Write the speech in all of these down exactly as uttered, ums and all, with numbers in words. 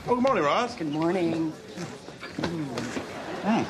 Oh, good morning, Roz. Good morning. Mm. Mm.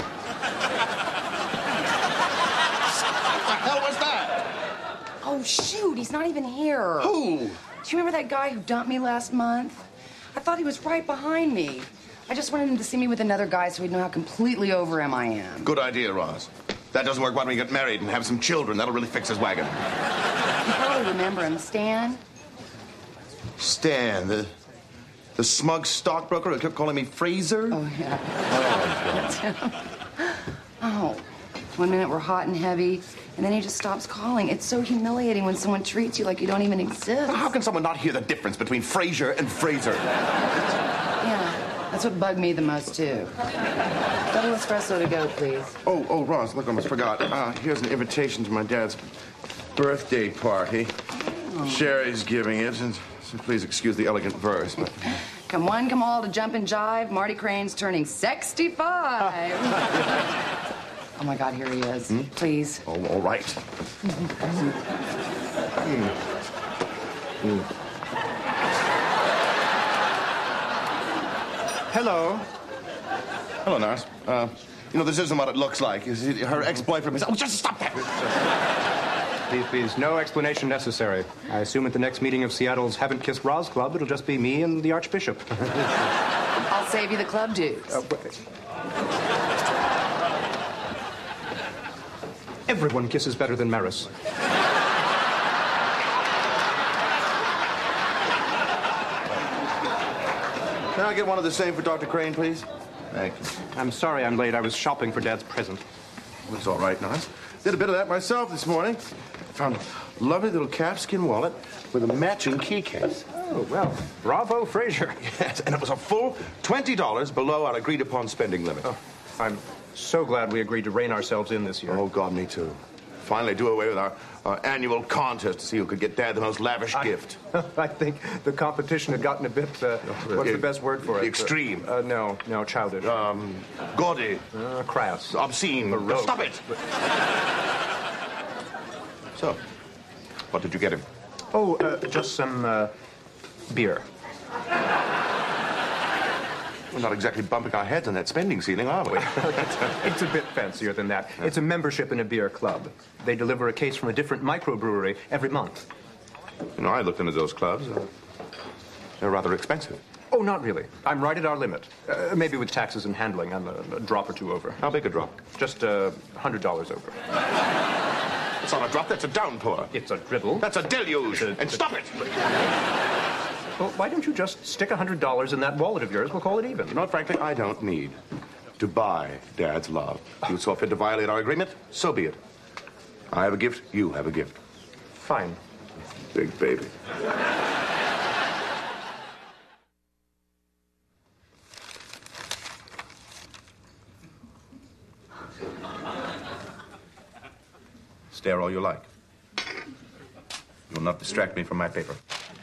What the hell was that? Oh, shoot, he's not even here. Who? Do you remember that guy who dumped me last month? I thought he was right behind me. I just wanted him to see me with another guy so he'd know how completely over him I am. Good idea, Roz. That doesn't work when we get married and have some children. That'll really fix his wagon. You probably remember him, Stan. Stan, the the smug stockbroker who kept calling me Fraser? Oh, yeah. Oh, oh. One minute we're hot and heavy, and then he just stops calling. It's so humiliating when someone treats you like you don't even exist. How can someone not hear the difference between Fraser and Fraser? Yeah, that's what bugged me the most, too. Double espresso to go, please. Oh, oh, Roz, look, I almost forgot. Uh, here's an invitation to my dad's birthday party. Oh. Sherry's giving it, and so please excuse the elegant verse. But... Come one, come all to jump and jive. Marty Crane's turning sixty-five. Oh, my God, here he is. Hmm? Please. Oh, all right. mm. Mm. Hello. Hello, Nars. Uh, you know, this isn't what it looks like. Her ex-boyfriend is... Oh, just stop that! Please, please, no explanation necessary. I assume at the next meeting of Seattle's Haven't Kissed Roz Club, it'll just be me and the Archbishop. I'll save you the club dues. Uh, Everyone kisses better than Maris. Can I get one of the same for Doctor Crane, please? Thank you. I'm sorry I'm late. I was shopping for Dad's present. It's all right, Nars. Did a bit of that myself this morning. Found a lovely little calfskin wallet with a matching key case. Oh, well, bravo, Fraser. Yes, and it was a full twenty dollars below our agreed-upon spending limit. Oh, I'm so glad we agreed to rein ourselves in this year. Oh, God, me too. Finally do away with our, our annual contest to see who could get Dad the most lavish I, gift. I think the competition had gotten a bit, uh, what's the best word for it? Extreme. Uh, no, no, childish. Um, gaudy. Uh, crass. Obscene. Baroque. Stop it! So, what did you get him? Oh, uh, just some, uh, beer. We're not exactly bumping our heads on that spending ceiling, are we? It's a bit fancier than that. It's a membership in a beer club. They deliver a case from a different microbrewery every month. You know, I looked into those clubs. Uh, they're rather expensive. Oh, not really. I'm right at our limit. Uh, maybe with taxes and handling, I'm a, a drop or two over. How big a drop? Just a uh, hundred dollars over. It's not a drop, that's a downpour. It's a dribble. That's a deluge. A, and stop it! Well, why don't you just stick a hundred dollars in that wallet of yours? We'll call it even. You know what, frankly, I don't need to buy Dad's love. You saw fit to violate our agreement, so be it. I have a gift, you have a gift. Fine. Big baby. Stare all you like. You will not distract me from my paper.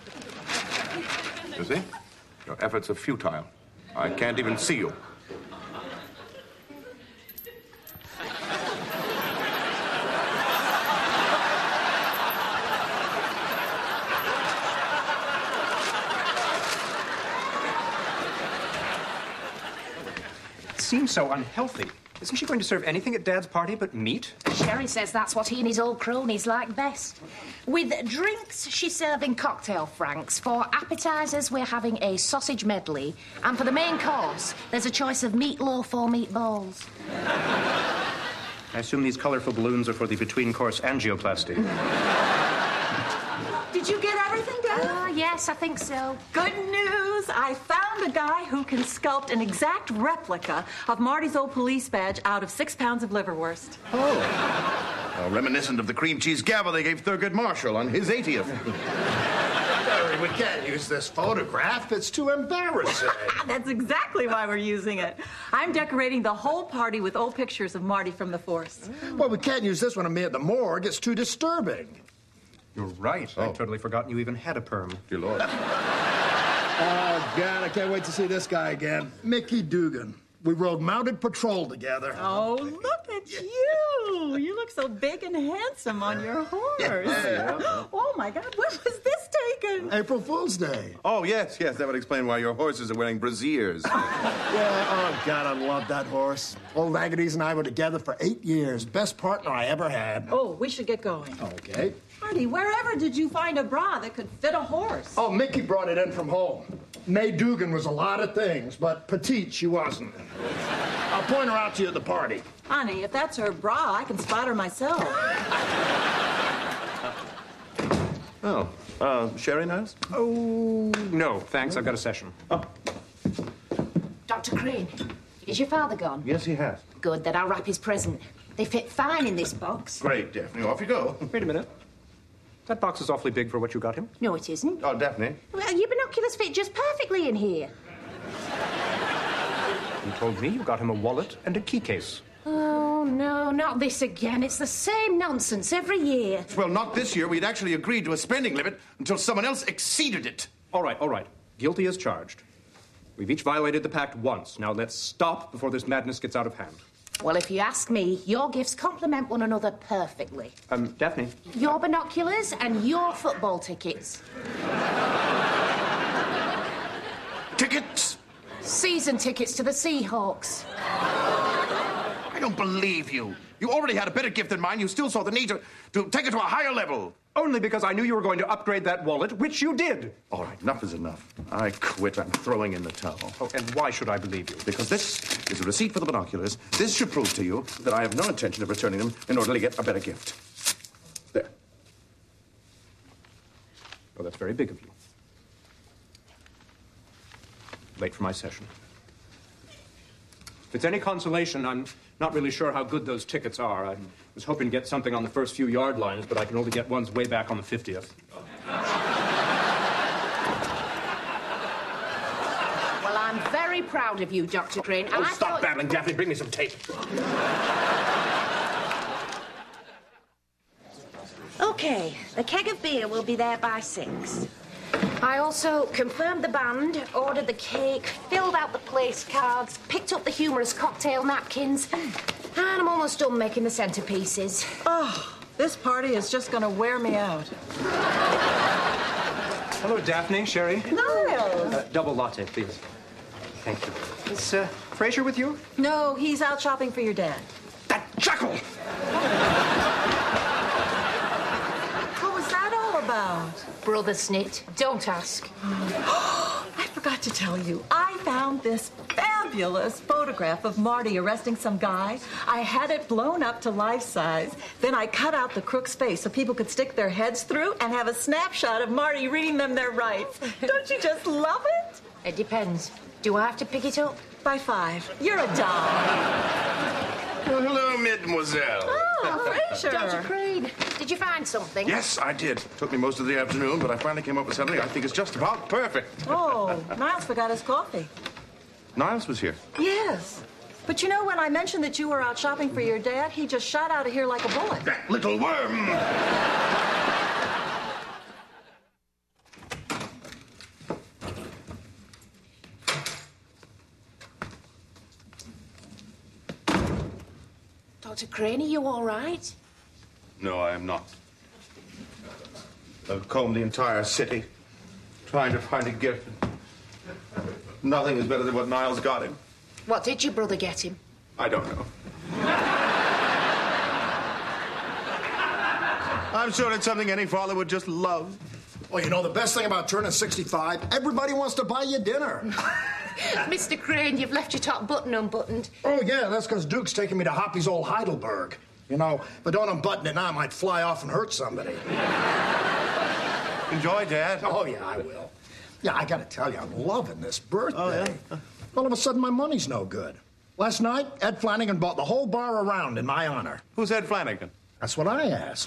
You see? Your efforts are futile. I can't even see you. It seems so unhealthy. Isn't she going to serve anything at Dad's party but meat? Sherry says that's what he and his old cronies like best. With drinks, she's serving cocktail franks. For appetizers, we're having a sausage medley. And for the main course, there's a choice of meatloaf or meatballs. I assume these colorful balloons are for the between-course angioplasty. Did you get everything, Dad? Ah, uh, yes, I think so. Good news! I found a guy who can sculpt an exact replica of Marty's old police badge out of six pounds of liverwurst. Oh. Uh, reminiscent of the cream cheese gavel they gave Thurgood Marshall on his eightieth. Larry, we can't use this photograph. It's too embarrassing. That's exactly why we're using it. I'm decorating the whole party with old pictures of Marty from the force. Well, we can't use this one of me at the morgue. It's too disturbing. You're right. Oh. I'd totally forgotten you even had a perm. Dear Lord. Oh, God, I can't wait to see this guy again. Mickey Dugan. We rode mounted patrol together. Oh, look at you. You look so big and handsome on your horse. Yeah. Oh, my God. When was this thinking? April Fool's Day. Oh, yes, yes. That would explain why your horses are wearing brassieres. Yeah, oh, God, I love that horse. Old Agates and I were together for eight years. Best partner I ever had. Oh, we should get going. Okay. Marty, wherever did you find a bra that could fit a horse? Oh, Mickey brought it in from home. May Dugan was a lot of things, but petite she wasn't. I'll point her out to you at the party. Honey, if that's her bra, I can spot her myself. Oh, uh, Sherry Niles? Oh, no, thanks. I've got a session. Oh. Doctor Crane, is your father gone? Yes, he has. Good, then I'll wrap his present. They fit fine in this box. Great, Daphne. Off you go. Wait a minute. That box is awfully big for what you got him. No, it isn't. Oh, Daphne. Well, your binoculars fit just perfectly in here. You told me you got him a wallet and a key case. Oh, no, not this again. It's the same nonsense every year. Well, not this year. We'd actually agreed to a spending limit until someone else exceeded it. All right, all right. Guilty as charged. We've each violated the pact once. Now let's stop before this madness gets out of hand. Well, if you ask me, your gifts complement one another perfectly. Um, Daphne. Your binoculars and your football tickets. Tickets? Season tickets to the Seahawks. I don't believe you. You already had a better gift than mine. You still saw the need to, to take it to a higher level. Only because I knew you were going to upgrade that wallet, which you did. All right, enough is enough. I quit. I'm throwing in the towel. Oh, and why should I believe you? Because this is a receipt for the binoculars. This should prove to you that I have no intention of returning them in order to get a better gift. There. Oh, that's very big of you. Late for my session. If it's any consolation, I'm not really sure how good those tickets are. I was hoping to get something on the first few yard lines, but I can only get ones way back on the fiftieth. Well, I'm very proud of you, Doctor Crane. Oh, I stop thought... babbling, Daphne. Bring me some tape. OK, the keg of beer will be there by six. I also confirmed the band, ordered the cake, filled out the place cards, picked up the humorous cocktail napkins, and I'm almost done making the centerpieces. Oh, this party is just going to wear me out. Hello, Daphne, Sherry. Niles! Uh, double latte, please. Thank you. Is uh, Fraser with you? No, he's out shopping for your dad. That jackal! What was that all about? Brother Snit, don't ask. I forgot to tell you, I found this fabulous photograph of Marty arresting some guy. I had it blown up to life size. Then I cut out the crook's face so people could stick their heads through and have a snapshot of Marty reading them their rights. Don't you just love it? It depends. Do I have to pick it up? By five. You're a doll. Well, hello, mademoiselle. Oh, Fraser. Doctor Crane, did you find something? Yes, I did. Took me most of the afternoon, but I finally came up with something I think is just about perfect. Oh, Niles forgot his coffee. Niles was here. Yes. But you know, when I mentioned that you were out shopping for your dad, he just shot out of here like a bullet. That little worm! Doctor Crane, are you all right? No, I am not. I've combed the entire city, trying to find a gift. Nothing is better than what Niles got him. What did your brother get him? I don't know. I'm sure it's something any father would just love. Well, you know, the best thing about turning sixty-five, everybody wants to buy you dinner. Mister Crane, you've left your top button unbuttoned. Oh, yeah, that's because Duke's taking me to Hoppy's old Heidelberg. You know, but don't unbutton it now, I might fly off and hurt somebody. Enjoy, Dad. Oh, yeah, I will. Yeah, I gotta tell you, I'm loving this birthday. Oh, yeah? All of a sudden, my money's no good. Last night, Ed Flanagan bought the whole bar around in my honor. Who's Ed Flanagan? That's what I asked.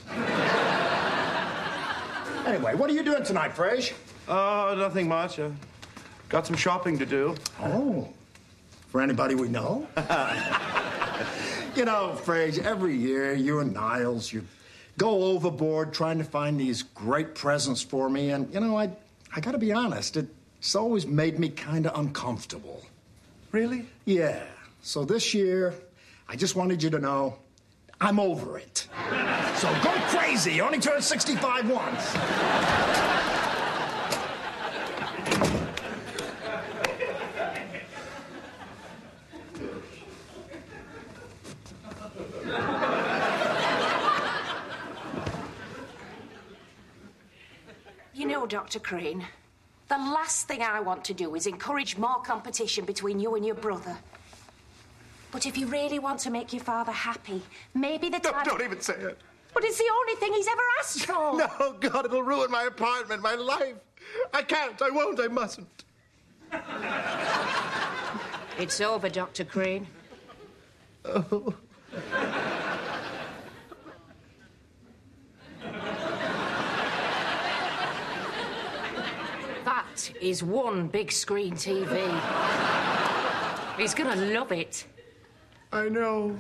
Anyway, what are you doing tonight, Frage? Oh, nothing much. Uh, got some shopping to do. Oh, for anybody we know? You know, Frage, every year, you and Niles, you go overboard trying to find these great presents for me, and, you know, I, I gotta be honest, it's always made me kind of uncomfortable. Really? Yeah. So this year, I just wanted you to know I'm over it. So go crazy. You only turned sixty-five once. know, Doctor Crane, the last thing I want to do is encourage more competition between you and your brother. But if you really want to make your father happy, maybe the time... Don't, don't even say it. But it's the only thing he's ever asked for. No, God, it'll ruin my apartment, my life. I can't, I won't, I mustn't. It's over, Doctor Crane. Oh. That is one big screen T V. He's gonna love it. I know.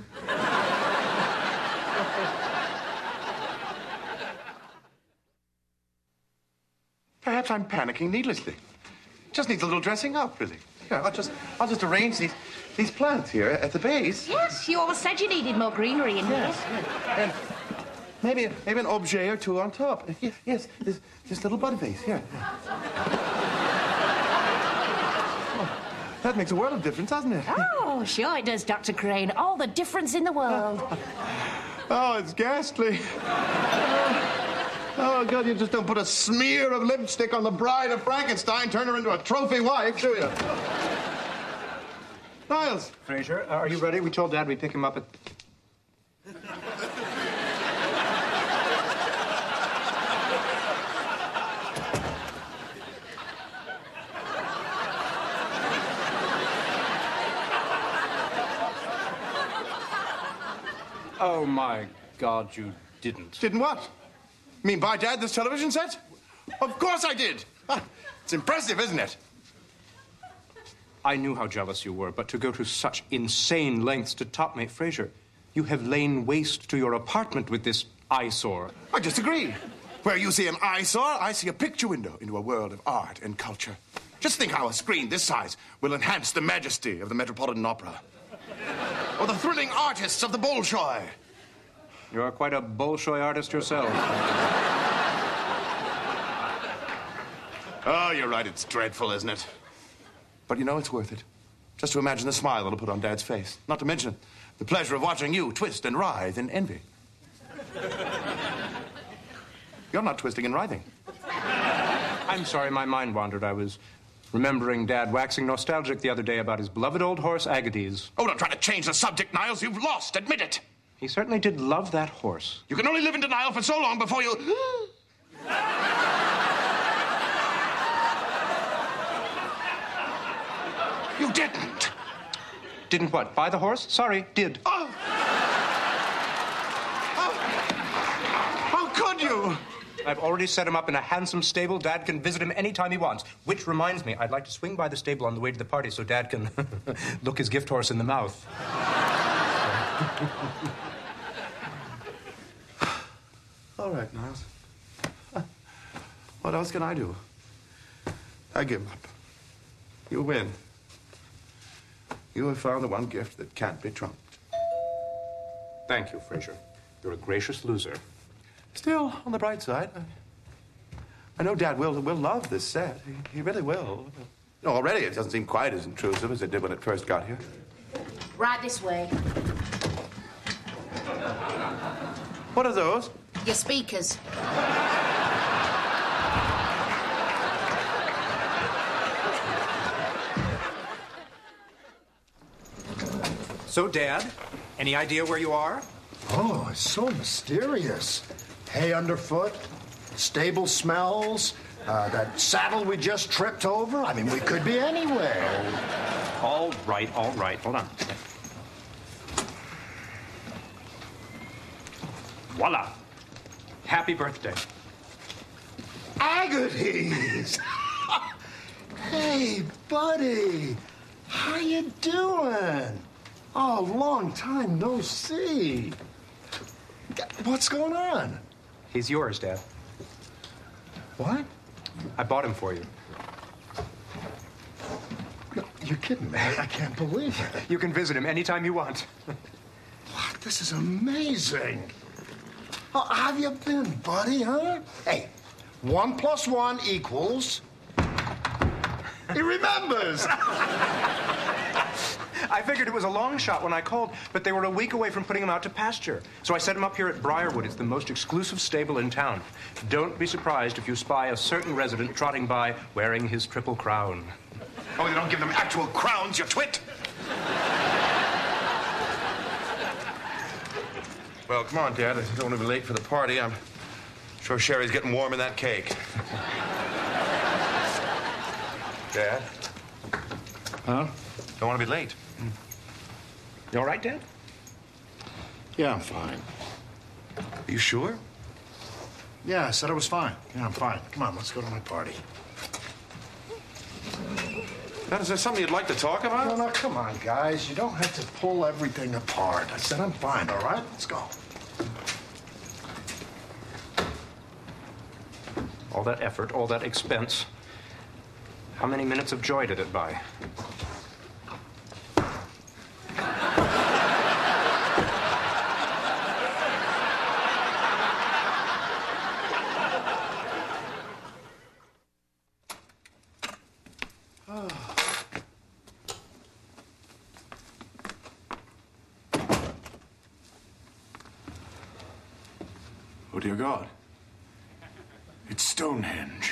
Perhaps I'm panicking needlessly. Just needs a little dressing up, really. Yeah, I'll just, I'll just arrange these, these plants here at the base. Yes, you always said you needed more greenery in Yes, here. yes. And maybe, maybe an objet or two on top. Yes, yes, this, this little bud vase here. Oh, that makes a world of difference, doesn't it? Oh, sure it does, Doctor Crane. All the difference in the world. Oh, it's ghastly. Oh, God, you just don't put a smear of lipstick on the bride of Frankenstein, turn her into a trophy wife, do you? Niles. Fraser, uh, are you ready? We told Dad we'd pick him up at... Oh, my God, you didn't. Didn't what? You mean buy Dad this television set? Of course I did. Ah, it's impressive, isn't it? I knew how jealous you were, but to go to such insane lengths to top me, Fraser, you have lain waste to your apartment with this eyesore. I disagree. Where you see an eyesore, I see a picture window into a world of art and culture. Just think how a screen this size will enhance the majesty of the Metropolitan Opera. Or the thrilling artists of the Bolshoi. You're quite a Bolshoi artist yourself. Oh, you're right. It's dreadful, isn't it? But you know, it's worth it. Just to imagine the smile it'll put on Dad's face. Not to mention the pleasure of watching you twist and writhe in envy. You're not twisting and writhing. I'm sorry, my mind wandered. I was remembering Dad waxing nostalgic the other day about his beloved old horse, Agates. Oh, don't try to change the subject, Niles. You've lost. Admit it. He certainly did love that horse. You can only live in denial for so long before you... You didn't. Didn't what? Buy the horse? Sorry, did. Oh. Oh. How could you? I've already set him up in a handsome stable. Dad can visit him anytime he wants. Which reminds me, I'd like to swing by the stable on the way to the party so Dad can look his gift horse in the mouth. All right, Niles. What else can I do? I give up. You win. You have found the one gift that can't be trumped. Thank you, Fraser. You're a gracious loser. Still, on the bright side, I, I know Dad will will love this set. He, he really will. No, already it doesn't seem quite as intrusive as it did when it first got here. Right this way. What are those? Your speakers. So, Dad, any idea where you are? Oh, it's so mysterious. Hay underfoot, stable smells, uh, that saddle we just tripped over. I mean, we could be anywhere. All right, all right. Hold on. Voila. Happy birthday. Agates! Hey, buddy. How you doing? Oh, long time no see. What's going on? He's yours, Dad. What? I bought him for you. No, you're kidding me. I can't believe it. You can visit him anytime you want. What? This is amazing. How have you been, buddy, huh? Hey, one plus one equals... He remembers. I figured it was a long shot when I called, but they were a week away from putting him out to pasture. So I set him up here at Briarwood. It's the most exclusive stable in town. Don't be surprised if you spy a certain resident trotting by wearing his triple crown. Oh, you don't give them actual crowns, you twit! Well, come on, Dad. I don't want to be late for the party. I'm sure Sherry's getting warm in that cake. Dad? Huh? Don't want to be late. You all right, Dad? Yeah, I'm fine. Are you sure? Yeah, I said I was fine. Yeah, I'm fine. Come on, let's go to my party. Dad, is there something you'd like to talk about? No, no, come on, guys. You don't have to pull everything apart. I said I'm fine, all right? Let's go. All that effort, all that expense. How many minutes of joy did it buy? Oh, dear God. It's Stonehenge.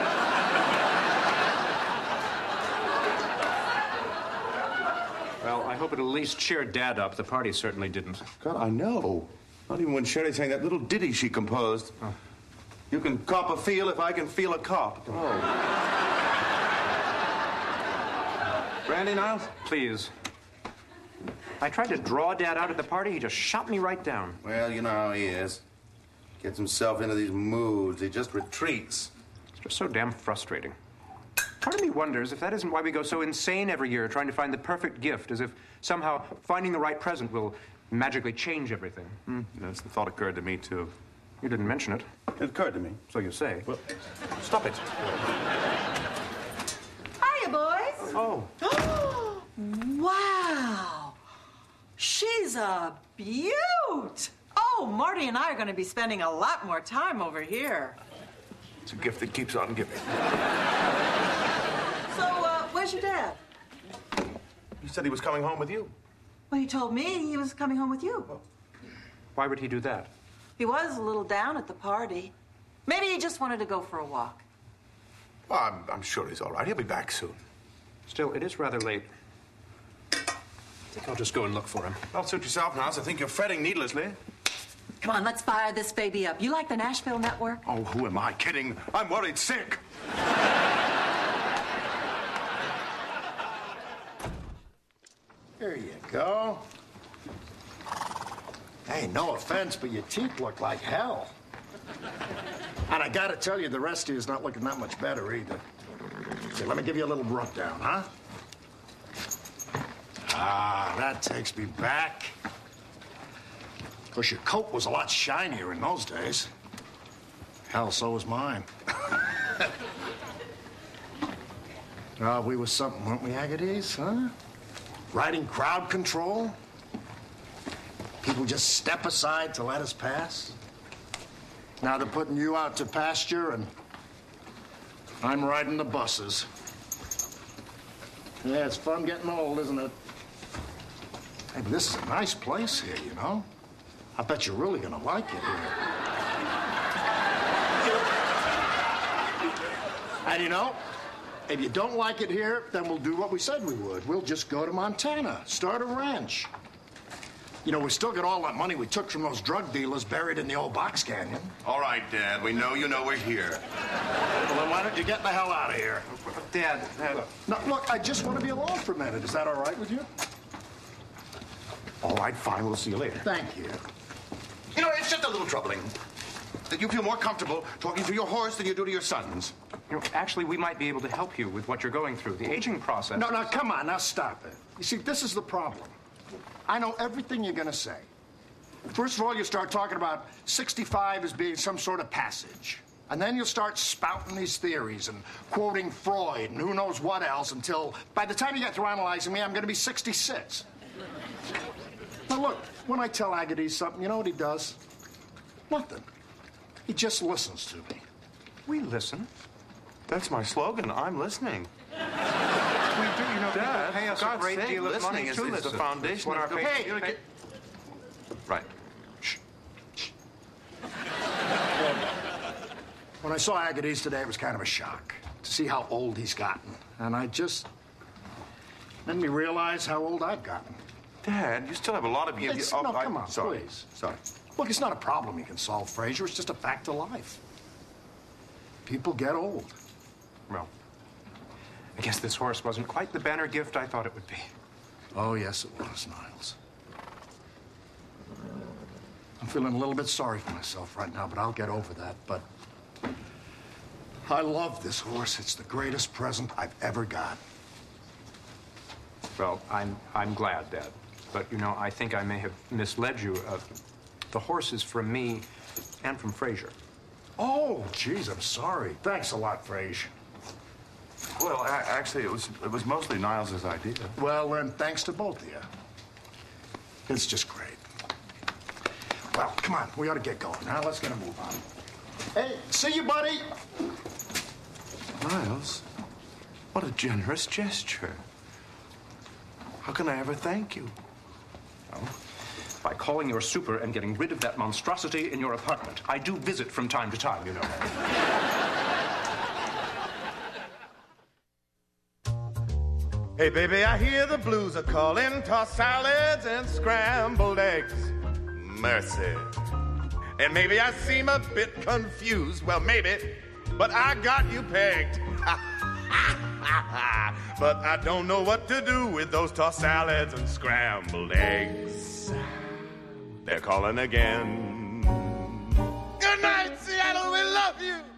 Well, I hope it at least cheered Dad up. The party certainly didn't. God, I know. Not even when Sherry sang that little ditty she composed. Oh. You can cop a feel if I can feel a cop. Oh. Brandy, Niles? Please. I tried to draw Dad out at the party. He just shot me right down. Well, you know how he is. Gets himself into these moods. He just retreats. It's just so damn frustrating. Part of me wonders if that isn't why we go so insane every year trying to find the perfect gift, as if somehow finding the right present will magically change everything. Hmm. Yes, the thought occurred to me, too. You didn't mention it. It occurred to me. So you say. Well, stop it. Hiya, boys. Oh. Wow. She's a beaut. Oh, Marty and I are going to be spending a lot more time over here. It's a gift that keeps on giving. So, uh, where's your dad? He said he was coming home with you. Well, he told me he was coming home with you. Why would he do that? He was a little down at the party. Maybe he just wanted to go for a walk. Well, I'm, I'm sure he's all right. He'll be back soon. Still, it is rather late. I think I'll just go and look for him. Don't suit yourself, Niles. I think you're fretting needlessly. Come on, let's fire this baby up. You like the Nashville Network? Oh, who am I kidding? I'm worried sick. There you go. Hey, no offense, but your teeth look like hell. And I gotta tell you, the rest of you is not looking that much better either. So let me give you a little rub down, huh? Ah, that takes me back. Of course, your coat was a lot shinier in those days. Hell, so was mine. Ah, we was something, weren't we, Agates, huh? Riding crowd control. People just step aside to let us pass. Now they're putting you out to pasture, and I'm riding the buses. Yeah, it's fun getting old, isn't it? Hey, but this is a nice place here, you know? I bet you're really gonna like it here. And you know, if you don't like it here, then we'll do what we said we would. We'll just go to Montana, start a ranch. You know, we still got all that money we took from those drug dealers buried in the old box canyon. All right, Dad. We know you know we're here. Well, then why don't you get the hell out of here? Dad, Dad. Now, look, I just want to be alone for a minute. Is that all right with you? All right, fine. We'll see you later. Thank you. You know, it's just a little troubling that you feel more comfortable talking to your horse than you do to your sons. You know, actually, we might be able to help you with what you're going through, the aging process. No, no, come on. Now, stop it. You see, this is the problem. I know everything you're going to say. First of all, you start talking about sixty-five as being some sort of passage. And then you'll start spouting these theories and quoting Freud and who knows what else until by the time you get through analyzing me, I'm going to be sixty-six. Now, look, when I tell Agates something, you know what he does? Nothing. He just listens to me. We listen. That's my slogan. I'm listening. we do. You know, Dad, people pay us for a God's great sake, deal of listening money is- to is the listen. foundation It's what of our the- pa- Hey, you get- Right. Shh. When I saw Agassiz today, it was kind of a shock to see how old he's gotten. And I just made me realize how old I've gotten. Dad, you still have a lot of you. It's- oh, no, I- come on, sorry. please. Sorry. Look, it's not a problem you can solve, Frazier. It's just a fact of life. People get old. Well, I guess this horse wasn't quite the banner gift I thought it would be. Oh, yes, it was, Niles. I'm feeling a little bit sorry for myself right now, but I'll get over that. But I love this horse. It's the greatest present I've ever got. Well, I'm I'm glad, Dad. But, you know, I think I may have misled you. Uh, the horse is from me and from Frazier. Oh, geez, I'm sorry. Thanks a lot, Frazier. Well, a- actually, it was it was mostly Niles's idea. Well, then, thanks to both of you. It's just great. Well, come on. We ought to get going. Now, let's get a move on. Hey, see you, buddy. Niles, what a generous gesture. How can I ever thank you? Well, by calling your super and getting rid of that monstrosity in your apartment. I do visit from time to time, you know. Hey, baby, I hear the blues are calling. Tossed salads and scrambled eggs. Mercy. And maybe I seem a bit confused. Well, maybe, but I got you pegged. But I don't know what to do with those tossed salads and scrambled eggs. They're calling again. Good night, Seattle. We love you.